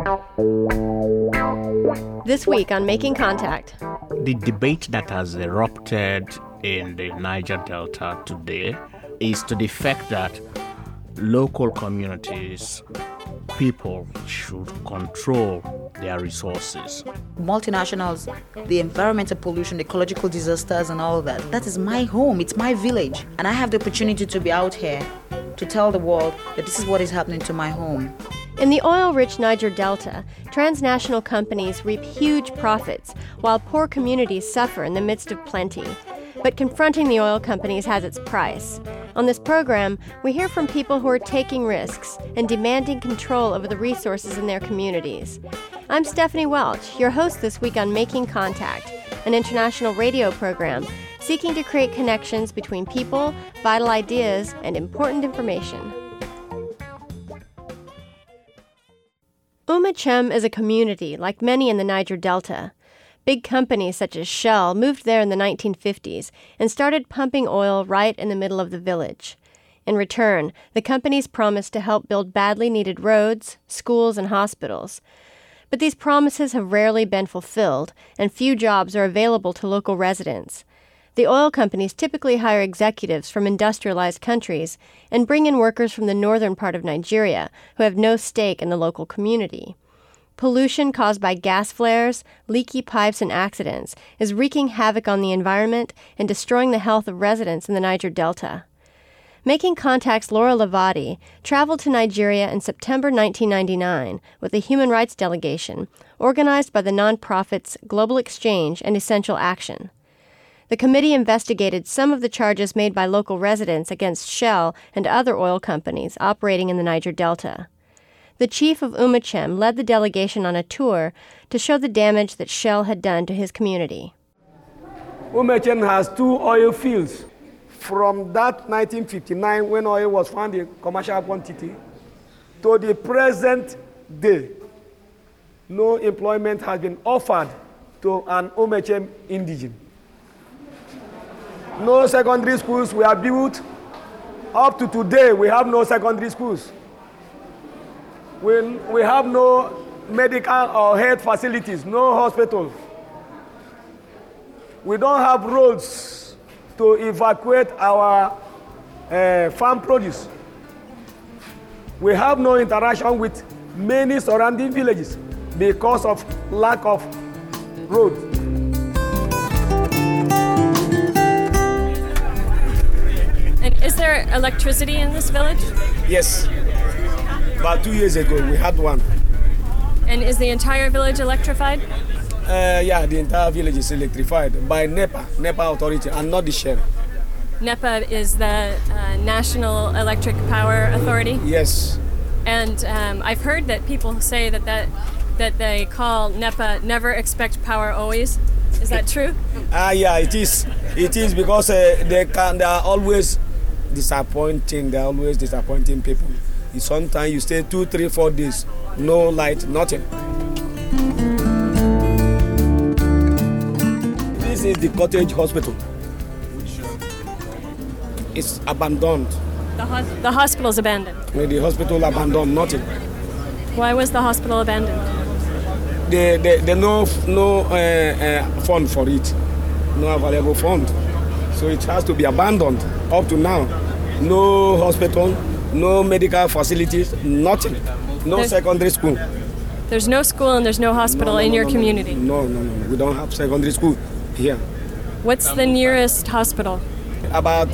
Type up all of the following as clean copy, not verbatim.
This week on Making Contact. The debate that has erupted in the Niger Delta today is to the fact that local communities, people should control their resources. Multinationals, the environmental pollution, the ecological disasters and all that. That is my home, it's my village. And I have the opportunity to be out here to tell the world that this is what is happening to my home. In the oil-rich Niger Delta, transnational companies reap huge profits while poor communities suffer in the midst of plenty. But confronting the oil companies has its price. On this program, we hear from people who are taking risks and demanding control over the resources in their communities. I'm Stephanie Welch, your host this week on Making Contact, an international radio program seeking to create connections between people, vital ideas, and important information. Oumachem is a community like many in the Niger Delta. Big companies such as Shell moved there in the 1950s and started pumping oil right in the middle of the village. In return, the companies promised to help build badly needed roads, schools, and hospitals. But these promises have rarely been fulfilled, and few jobs are available to local residents. The oil companies typically hire executives from industrialized countries and bring in workers from the northern part of Nigeria who have no stake in the local community. Pollution caused by gas flares, leaky pipes, and accidents is wreaking havoc on the environment and destroying the health of residents in the Niger Delta. Making Contact's Laura Lavati traveled to Nigeria in September 1999 with a human rights delegation organized by the nonprofits Global Exchange and Essential Action. The committee investigated some of the charges made by local residents against Shell and other oil companies operating in the Niger Delta. The chief of Oumachem led the delegation on a tour to show the damage that Shell had done to his community. Oumachem has 2 oil fields. From that 1959, when oil was found in commercial quantity, to the present day, no employment has been offered to an Oumachem indigene. No secondary schools were built. Up to today, we have no secondary schools. We have no medical or health facilities, no hospitals. We don't have roads to evacuate our farm produce. We have no interaction with many surrounding villages because of lack of roads. And is there electricity in this village? Yes. About 2 years ago, we had one. And is the entire village electrified? Yeah, the entire village is electrified by NEPA authority, and not the Shell. NEPA is the National Electric Power Authority? Yes. And I've heard that people say that they call NEPA never expect power always. Is that true? Yeah, it is. It is because they are always disappointing. They are always disappointing people. Sometimes you stay 2, 3, 4 days, no light, nothing. This is the cottage hospital. It's abandoned. The hospital's abandoned? The hospital abandoned, nothing. Why was the hospital abandoned? There no fund for it, no available fund. So it has to be abandoned up to now. No hospital, no medical facilities, nothing. There's secondary school. There's no school and there's no hospital in your community? No. We don't have secondary school here. What's the nearest hospital? About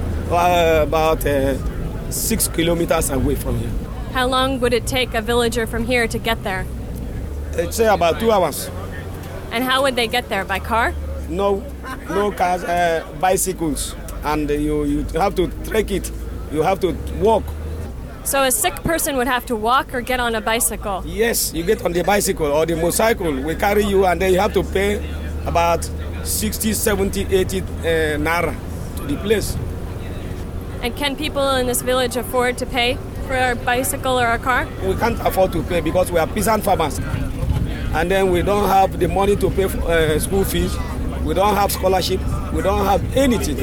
6 kilometers away from here. How long would it take a villager from here to get there? It's about 2 hours. And how would they get there? By car? No cars, bicycles. And you have to trek it. You have to walk. So a sick person would have to walk or get on a bicycle? Yes, you get on the bicycle or the motorcycle. We carry you and then you have to pay about 60, 70, 80 naira to the place. And can people in this village afford to pay for a bicycle or a car? We can't afford to pay because we are peasant farmers. And then we don't have the money to pay for school fees. We don't have scholarship. We don't have anything.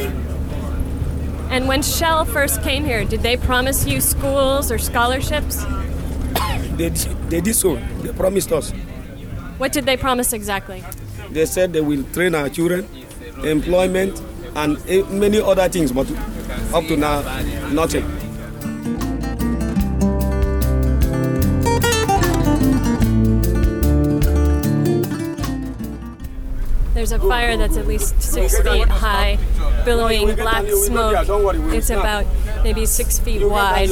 And when Shell first came here, did they promise you schools or scholarships? They did so. They promised us. What did they promise exactly? They said they will train our children, employment, and many other things, but up to now, nothing. There's a fire that's at least 6 feet high, billowing black smoke. It's about maybe 6 feet wide.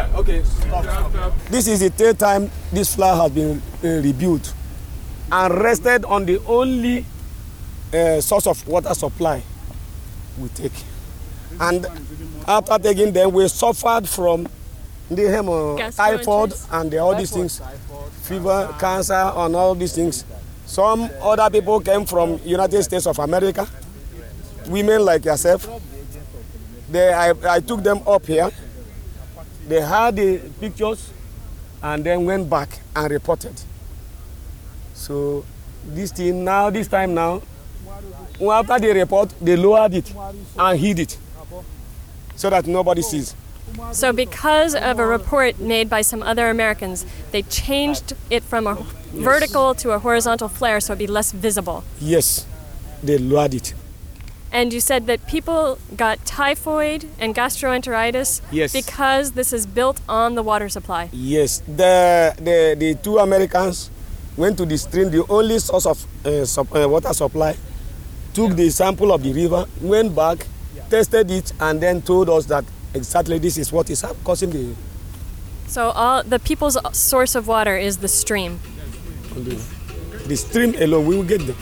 This is the third time this flower has been rebuilt and rested on the only source of water supply we take. And after taking them, we suffered from the typhoid and all these things, fever, cancer, and all these things. Some other people came from United States of America, women like yourself. I took them up here. They had the pictures and then went back and reported. So this time now, after they report, they lowered it and hid it so that nobody sees. So because of a report made by some other Americans, they changed it from a vertical to a horizontal flare so it'd be less visible. Yes, they lowered it. And you said that people got typhoid and gastroenteritis because this is built on the water supply. Yes, the two Americans went to the stream, the only source of water supply, took the sample of the river, went back, tested it, and then told us that exactly this is what is causing the... So all the people's source of water is the stream. The stream alone, we will get them.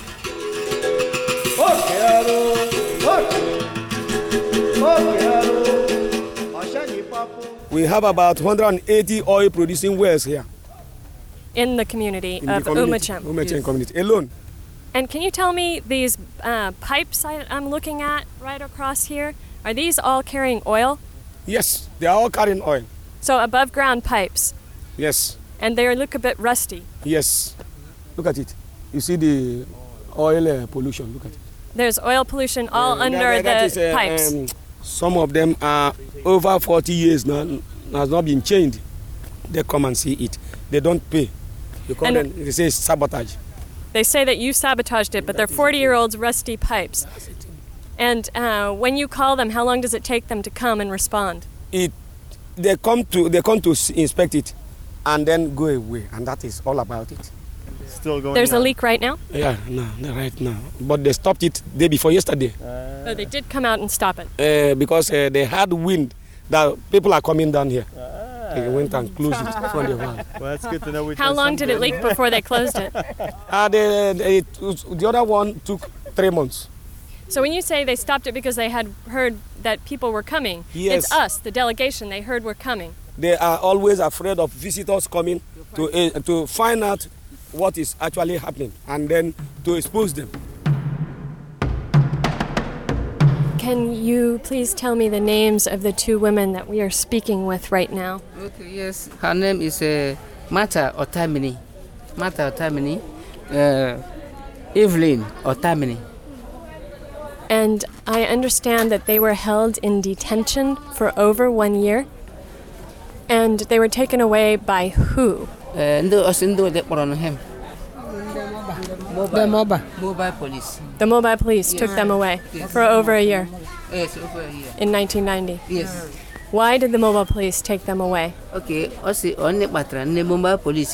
We have about 180 oil-producing wells here. In the community of Umachem. Umachem community alone. And can you tell me these pipes I'm looking at right across here, are these all carrying oil? Yes, they are all carrying oil. So above ground pipes? Yes. And they look a bit rusty? Yes. Look at it. You see the oil pollution, look at it. There's oil pollution all under the pipes. Some of them are over 40 years now, has not been changed. They come and see it. They don't pay. They say sabotage. They say that you sabotaged it, but they're 40-year-old rusty pipes. And when you call them, how long does it take them to come and respond? They come to inspect it and then go away, and that is all about it. Still going There's a leak right now? Yeah, no, right now. But they stopped it day before yesterday. Oh, they did come out and stop it? Because they had wind that people are coming down here. They went and closed it from the van. Well, that's good to know. How long did it leak before they closed it? The other one took 3 months. So when you say they stopped it because they had heard that people were coming, yes. It's us, the delegation, they heard we're coming. They are always afraid of visitors coming to find out what is actually happening and then to expose them. Can you please tell me the names of the two women that we are speaking with right now? Okay, yes. Her name is Martha Otamini. Evelyn Otamini. And I understand that they were held in detention for over 1 year. And they were taken away by who? Mobile police. The mobile police took them away for over a year. Yes, over a year. In 1990. Yes. Why did the mobile police take them away? Okay, also on the mobile police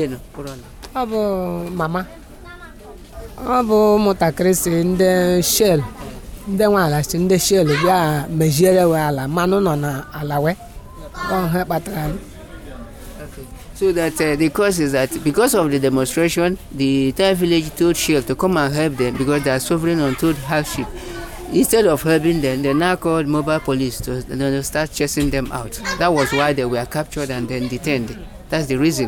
mama. Abo motakris in the shell. The one last in the shell, yeah, Majere wala, Manona alawe. On her patran. So that the cause is that because of the demonstration, the entire village told Shell to come and help them because they are suffering untold hardship. Instead of helping them, they now called mobile police to start chasing them out. That was why they were captured and then detained. That's the reason.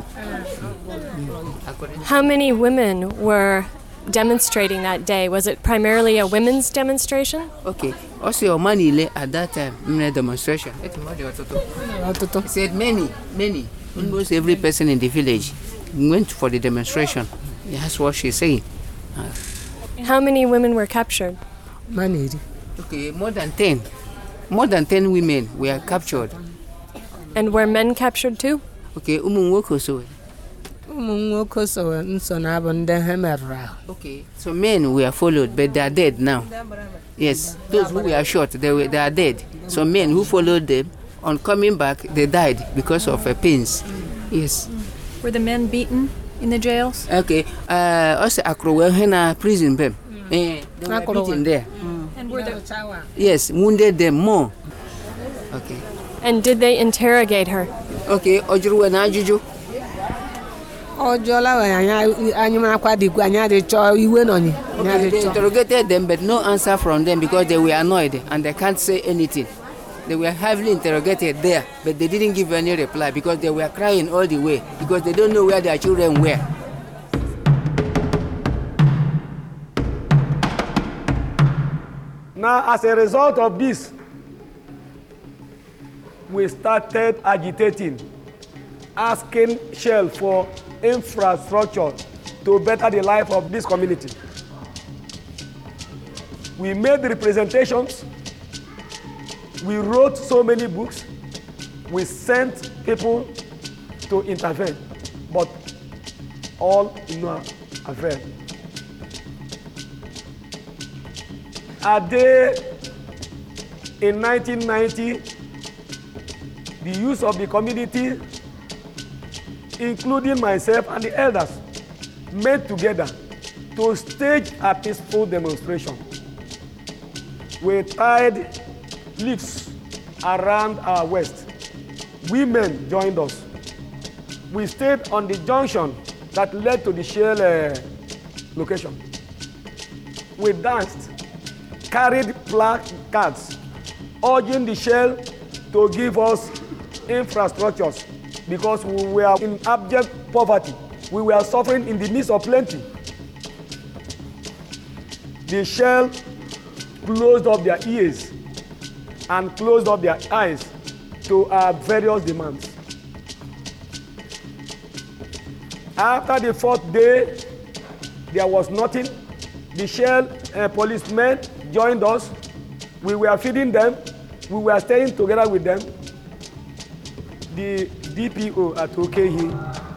How many women were demonstrating that day? Was it primarily a women's demonstration? Okay. Also, money at that time, demonstration. He said many. Almost every person in the village went for the demonstration. That's what she's saying. How many women were captured? Many. Okay, more than 10. More than 10 women were captured. And were men captured too? Okay, ụmụ nwoke so. ụmụ nwoke so nso na abụ ndị ha merụrụ ahụ. Okay, so men were followed, but they are dead now. Yes, those who were shot, they are dead. So men who followed them, on coming back, they died because of pains. Yes. Were the men beaten in the jails? Okay, also Akrowe Hena prison them. They were beaten there. And were there... Yes, wounded them more. Okay. And did they interrogate her? Okay, Ojuruwe na ajụjụ. Ọjọla anyị marakwa dịkwa anyị adị chọọ iwe nọnyi. Okay, they interrogated them, but no answer from them because they were annoyed and they can't say anything. They were heavily interrogated there, but they didn't give any reply because they were crying all the way because they don't know where their children were. Now, as a result of this, we started agitating, asking Shell for infrastructure to better the life of this community. We made representations. We wrote so many books. We sent people to intervene, but all in no avail. A day in 1990, the youth of the community, including myself and the elders, met together to stage a peaceful demonstration. We tied leaves around our waist. Women joined us. We stayed on the junction that led to the Shell location. We danced, carried placards, urging the Shell to give us infrastructures because we were in abject poverty. We were suffering in the midst of plenty. The Shell closed up their ears and closed up their eyes to our various demands. After the fourth day, there was nothing. The Shell policemen joined us. We were feeding them. We were staying together with them. The DPO at Okehi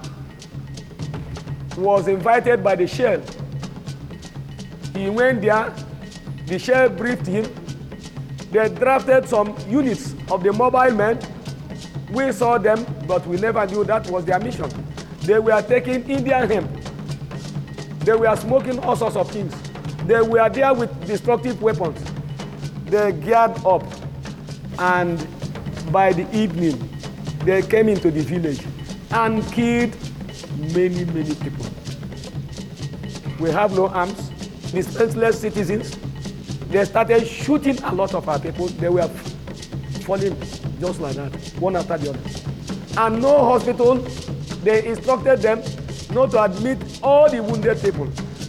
was invited by the Shell. He went there. The Shell briefed him. They drafted some units of the mobile men. We saw them, but we never knew that was their mission. They were taking Indian hemp. They were smoking all sorts of things. They were there with destructive weapons. They geared up, and by the evening, they came into the village and killed many, many people. We have no arms, defenseless citizens. They started shooting a lot of our people. They were falling just like that, one after the other. And no hospital, they instructed them not to admit all the wounded people.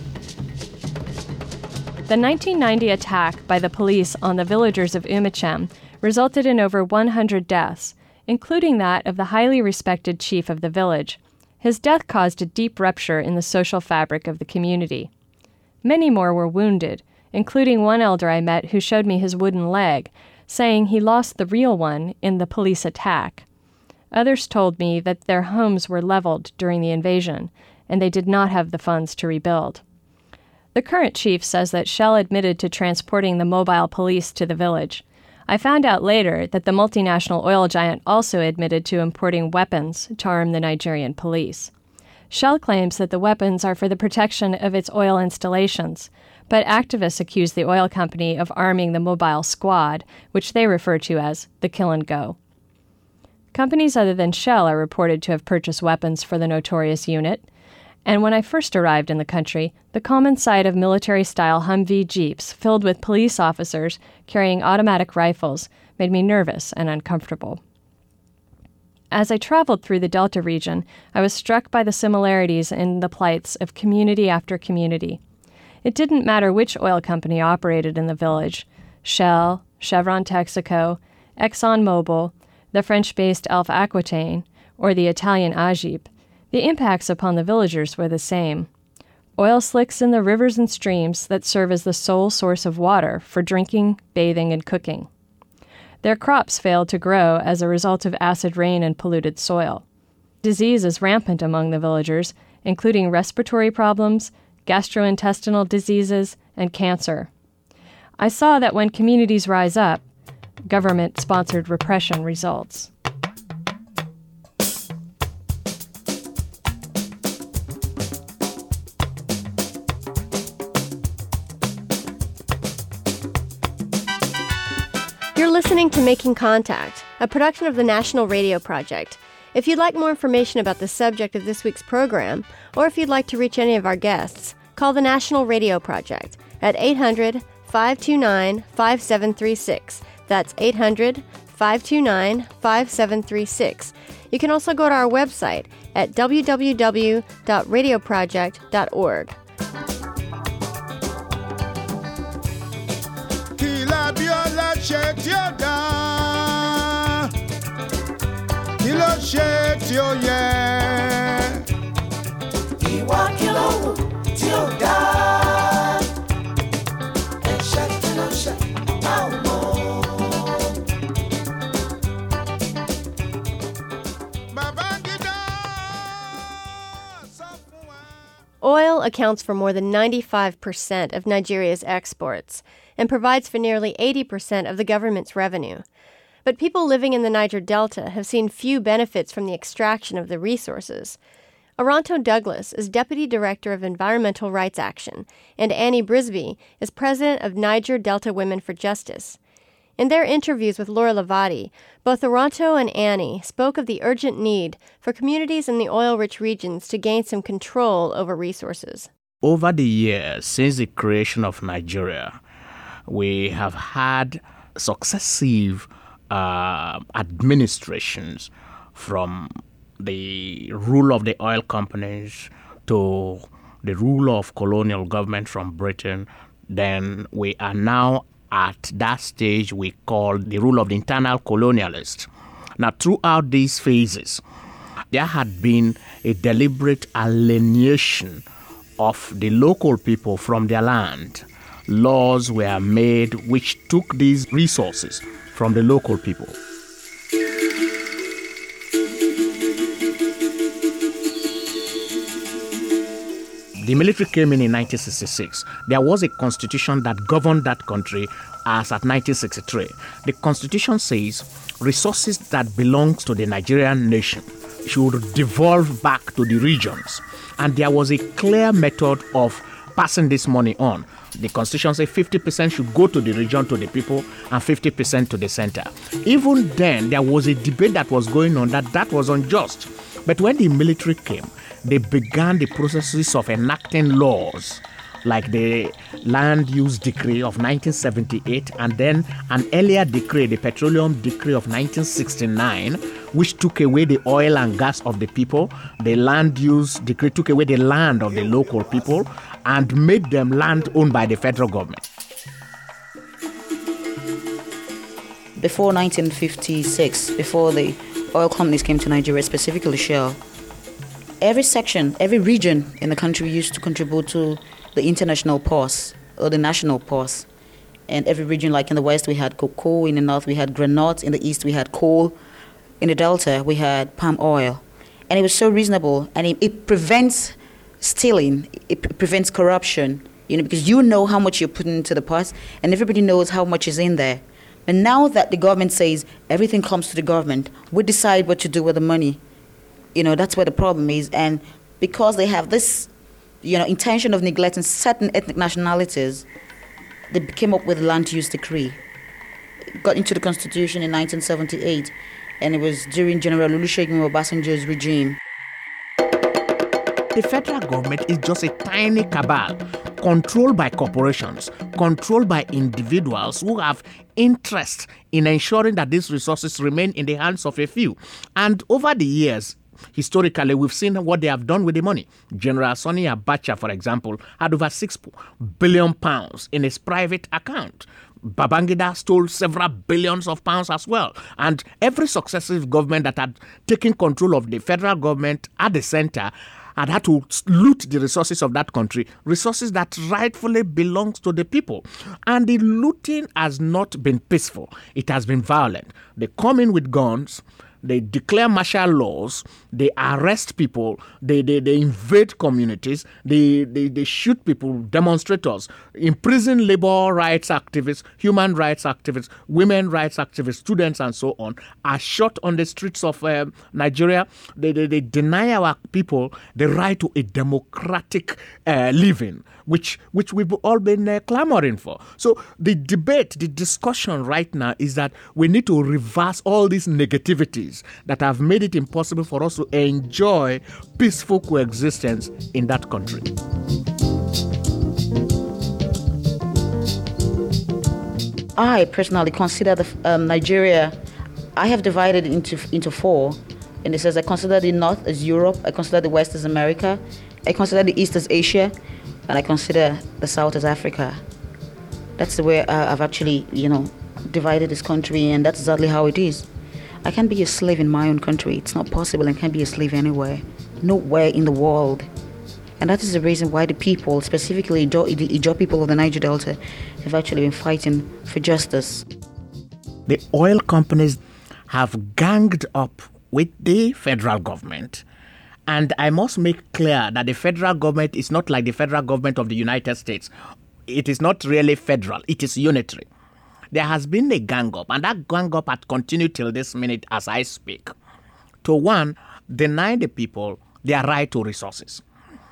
The 1990 attack by the police on the villagers of Umechem resulted in over 100 deaths, including that of the highly respected chief of the village. His death caused a deep rupture in the social fabric of the community. Many more were wounded, including one elder I met who showed me his wooden leg, saying he lost the real one in the police attack. Others told me that their homes were leveled during the invasion, and they did not have the funds to rebuild. The current chief says that Shell admitted to transporting the mobile police to the village. I found out later that the multinational oil giant also admitted to importing weapons to arm the Nigerian police. Shell claims that the weapons are for the protection of its oil installations, but activists accuse the oil company of arming the mobile squad, which they refer to as the Kill and Go. Companies other than Shell are reported to have purchased weapons for the notorious unit, and when I first arrived in the country, the common sight of military-style Humvee jeeps filled with police officers carrying automatic rifles made me nervous and uncomfortable. As I traveled through the Delta region, I was struck by the similarities in the plights of community after community. It didn't matter which oil company operated in the village — Shell, Chevron Texaco, ExxonMobil, the French-based Elf Aquitaine, or the Italian Agip — the impacts upon the villagers were the same. Oil slicks in the rivers and streams that serve as the sole source of water for drinking, bathing, and cooking. Their crops failed to grow as a result of acid rain and polluted soil. Disease is rampant among the villagers, including respiratory problems, gastrointestinal diseases, and cancer. I saw that when communities rise up, government-sponsored repression results. You're listening to Making Contact, a production of the National Radio Project. If you'd like more information about the subject of this week's program, or if you'd like to reach any of our guests, call the National Radio Project at 800-529-5736. That's 800-529-5736. You can also go to our website at www.radioproject.org. Oil accounts for more than 95% of Nigeria's exports and provides for nearly 80% of the government's revenue. But people living in the Niger Delta have seen few benefits from the extraction of the resources. Oronto Douglas is Deputy Director of Environmental Rights Action, and Annie Brisby is President of Niger Delta Women for Justice. In their interviews with Laura Lavati, both Oronto and Annie spoke of the urgent need for communities in the oil-rich regions to gain some control over resources. Over the years, since the creation of Nigeria, we have had successive administrations, from the rule of the oil companies to the rule of colonial government from Britain. Then we are now at that stage we call the rule of the internal colonialists. Now, throughout these phases, there had been a deliberate alienation of the local people from their land. Laws were made which took these resources from the local people. The military came in 1966. There was a constitution that governed that country as at 1963. The constitution says resources that belongs to the Nigerian nation should devolve back to the regions. And there was a clear method of passing this money on. The constitution says 50% should go to the region, to the people, and 50% to the center. Even then, there was a debate that was going on that was unjust. But when the military came, they began the processes of enacting laws like the Land Use Decree of 1978 and then an earlier decree, the Petroleum Decree of 1969, which took away the oil and gas of the people. The Land Use Decree took away the land of the local people and made them land owned by the federal government. Before 1956, before the oil companies came to Nigeria, specifically Shell, every section, every region in the country used to contribute to the international purse or the national purse. And every region, like in the west, we had cocoa. In the north, we had granite. In the east, we had coal. In the delta, we had palm oil. And it was so reasonable. And it prevents stealing. It prevents corruption, because you know how much you're putting into the purse, and everybody knows how much is in there. And now that the government says everything comes to the government, we decide what to do with the money. That's where the problem is. And because they have this, intention of neglecting certain ethnic nationalities, they came up with the Land Use Decree. It got into the Constitution in 1978, and it was during General Olusegun Obasanjo's regime. The federal government is just a tiny cabal controlled by corporations, controlled by individuals who have interest in ensuring that these resources remain in the hands of a few. And over the years, historically, we've seen what they have done with the money. General Sani Abacha, for example, had over £6 billion in his private account. Babangida stole several billions of pounds as well. And every successive government that had taken control of the federal government at the center had to loot the resources of that country, resources that rightfully belongs to the people. And the looting has not been peaceful. It has been violent. They come in with guns, they declare martial laws, they arrest people, they invade communities, they shoot people, demonstrators, imprison labor rights activists, human rights activists, women rights activists, students, and so on, are shot on the streets of Nigeria. They deny our people the right to a democratic living, which we've all been clamoring for. So the debate, the discussion right now is that we need to reverse all these negativities that have made it impossible for us to enjoy peaceful coexistence in that country. I personally consider Nigeria, I have divided it into four. And it says I consider the North as Europe, I consider the West as America, I consider the East as Asia, and I consider the South as Africa. That's the way I've actually, divided this country, and that's exactly how it is. I can't be a slave in my own country. It's not possible. I can't be a slave anywhere, nowhere in the world. And that is the reason why the people, specifically the Ijaw people of the Niger Delta, have actually been fighting for justice. The oil companies have ganged up with the federal government. And I must make clear that the federal government is not like the federal government of the United States. It is not really federal. It is unitary. There has been a gang up, and that gang up has continued till this minute as I speak, to one, deny the people their right to resources.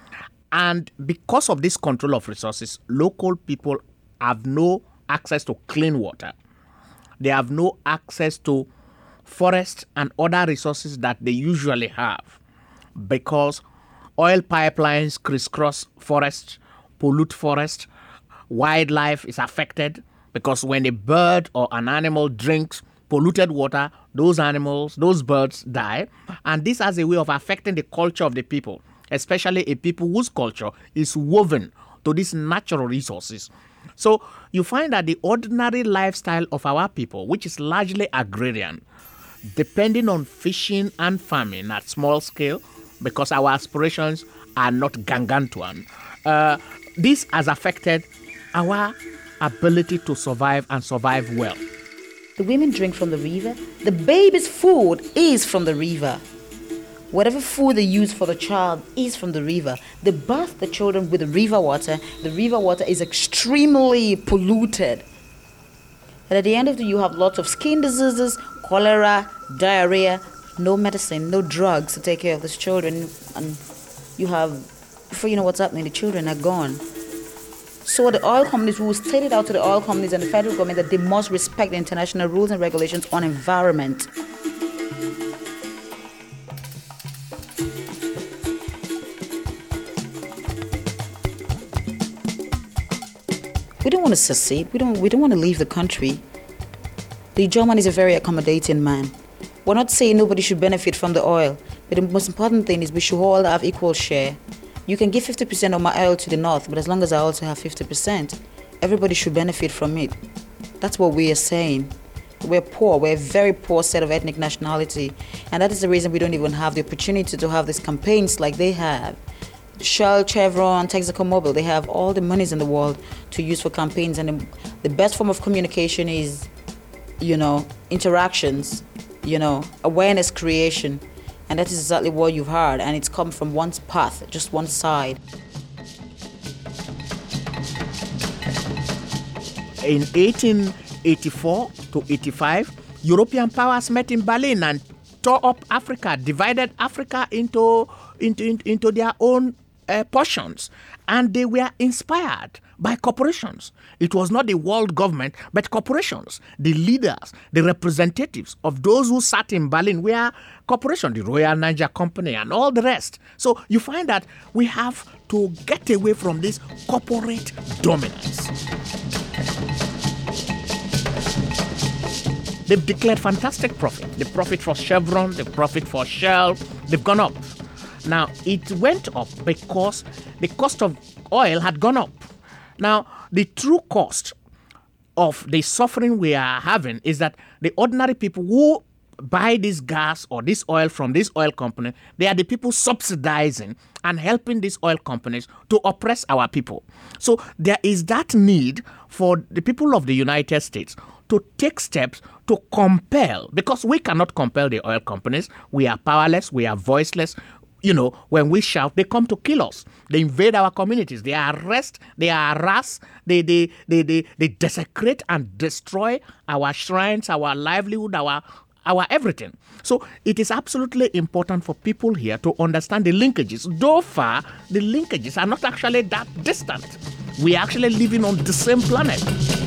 And because of this control of resources, local people have no access to clean water. They have no access to forest and other resources that they usually have, because oil pipelines crisscross forest, pollute forest, wildlife is affected, because when a bird or an animal drinks polluted water, those animals, those birds die, and this has a way of affecting the culture of the people, especially a people whose culture is woven to these natural resources. So you find that the ordinary lifestyle of our people, which is largely agrarian, depending on fishing and farming at small scale, because our aspirations are not gargantuan, this has affected our ability to survive and survive well. The women drink from the river. The baby's food is from the river. Whatever food they use for the child is from the river. They bath the children with the river water. The river water is extremely polluted. And at the end of the day, you have lots of skin diseases, cholera, diarrhea, no medicine, no drugs to take care of these children. And you have, before you know what's happening, the children are gone. So the oil companies, we will state it out to the oil companies and the federal government that they must respect the international rules and regulations on environment. We don't want to secede. We don't want to leave the country. The German is a very accommodating man. We're not saying nobody should benefit from the oil, but the most important thing is we should all have equal share. You can give 50% of my oil to the north, but as long as I also have 50%, everybody should benefit from it. That's what we are saying. We're poor. We're a very poor set of ethnic nationality. And that is the reason we don't even have the opportunity to have these campaigns like they have. Shell, Chevron, Texaco Mobil, they have all the monies in the world to use for campaigns. And the best form of communication is, interactions, awareness creation. And that is exactly what you've heard, and it's come from one path, just one side. In 1884 to 85, European powers met in Berlin and tore up Africa, divided Africa into their own portions, and they were inspired by corporations. It was not the world government, but corporations. The leaders, the representatives of those who sat in Berlin were corporations, the Royal Niger Company and all the rest. So you find that we have to get away from this corporate dominance. They've declared fantastic profit. The profit for Chevron, the profit for Shell, they've gone up. Now, it went up because the cost of oil had gone up. Now, the true cost of the suffering we are having is that the ordinary people who buy this gas or this oil from this oil company, they are the people subsidizing and helping these oil companies to oppress our people. So there is that need for the people of the United States to take steps to compel, because we cannot compel the oil companies. We are powerless, we are voiceless. When we shout, they come to kill us. They invade our communities. They arrest, they harass, they desecrate and destroy our shrines, our livelihood, our everything. So it is absolutely important for people here to understand the linkages. Though far, the linkages are not actually that distant. We are actually living on the same planet.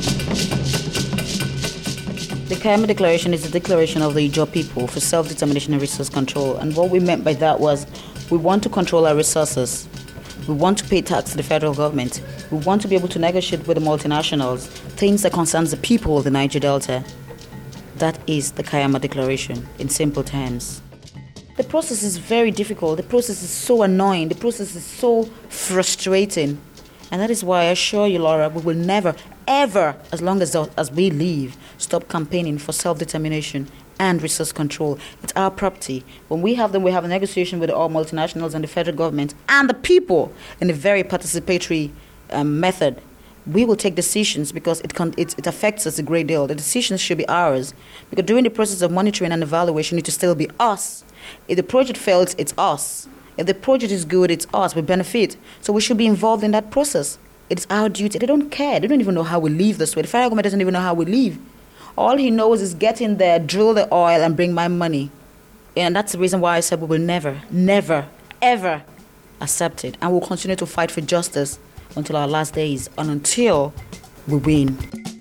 The Kayama Declaration is a declaration of the Ijaw people for self-determination and resource control. And what we meant by that was we want to control our resources. We want to pay tax to the federal government. We want to be able to negotiate with the multinationals, things that concerns the people of the Niger Delta. That is the Kayama Declaration in simple terms. The process is very difficult. The process is so annoying. The process is so frustrating. And that is why I assure you, Laura, we will never, ever, as long as we live, stop campaigning for self-determination and resource control. It's our property. When we have them, we have a negotiation with all multinationals and the federal government and the people in a very participatory method. We will take decisions because it affects us a great deal. The decisions should be ours. Because during the process of monitoring and evaluation, it will still be us. If the project fails, it's us. If the project is good, it's us. We benefit. So we should be involved in that process. It's our duty. They don't care. They don't even know how we live this way. The federal government doesn't even know how we live. All he knows is get in there, drill the oil, and bring my money. And that's the reason why I said we will never, never, ever accept it. And we'll continue to fight for justice until our last days and until we win.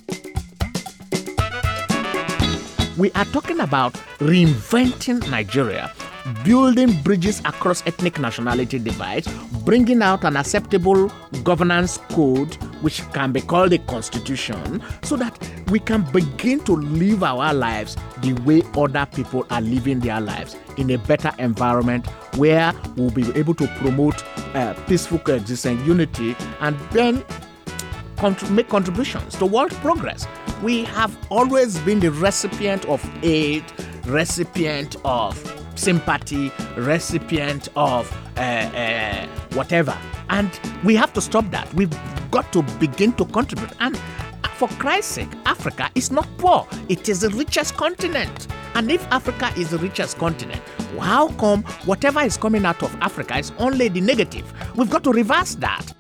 We are talking about reinventing Nigeria, building bridges across ethnic nationality divides, bringing out an acceptable governance code which can be called a constitution, so that we can begin to live our lives the way other people are living their lives, in a better environment where we'll be able to promote peaceful coexistence, unity, and then make contributions to world progress. We have always been the recipient of aid, recipient of sympathy, recipient of whatever. And we have to stop that. We've got to begin to contribute. And for Christ's sake, Africa is not poor. It is the richest continent. And if Africa is the richest continent, how come whatever is coming out of Africa is only the negative? We've got to reverse that.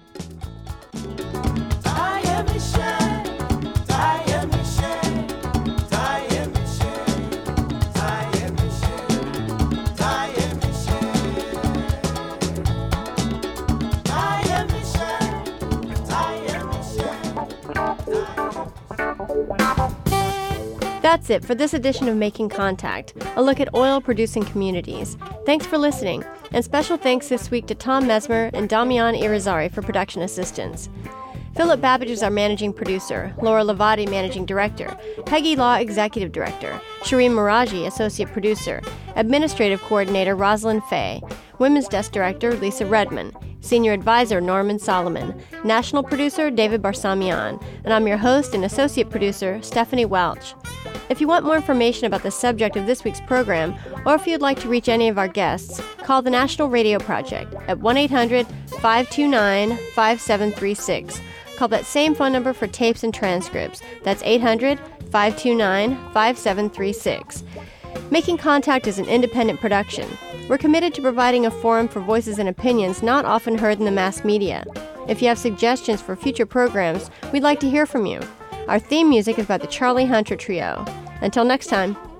That's it for this edition of Making Contact, a look at oil-producing communities. Thanks for listening, and special thanks this week to Tom Mesmer and Damian Irizarry for production assistance. Philip Babbage is our managing producer, Laura Lavati, managing director, Peggy Law, executive director, Shireen Meraji, associate producer, administrative coordinator Rosalind Fay, women's desk director Lisa Redman, senior advisor Norman Solomon, national producer David Barsamian, and I'm your host and associate producer Stephanie Welch. If you want more information about the subject of this week's program, or if you'd like to reach any of our guests, call the National Radio Project at 1-800-529-5736. Call that same phone number for tapes and transcripts. That's 800-529-5736. Making Contact is an independent production. We're committed to providing a forum for voices and opinions not often heard in the mass media. If you have suggestions for future programs, we'd like to hear from you. Our theme music is by the Charlie Hunter Trio. Until next time.